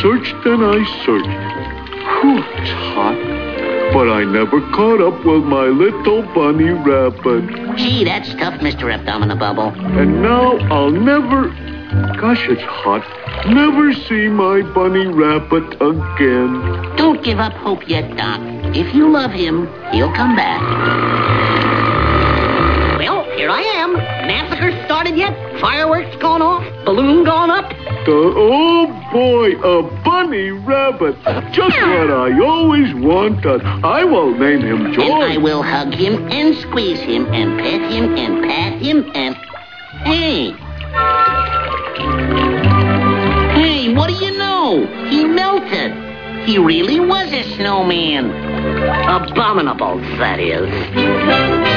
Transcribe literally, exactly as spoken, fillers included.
searched and I searched. Whew, it's hot. But I never caught up with my little bunny rabbit. Gee, that's tough, Mister Abdominabubble. And now I'll never... Gosh, it's hot. Never see my bunny rabbit again. Don't give up hope yet, Doc. If you love him, he'll come back. Well, here I am. Massacre started yet? Fireworks gone off? Balloon gone up? The, oh, boy, a bunny rabbit. Just what I always wanted. I will name him George. And I will hug him and squeeze him and pet him and pat him and... Hey. Hey, what do you know? He melted. He really was a snowman. Abominable, that is.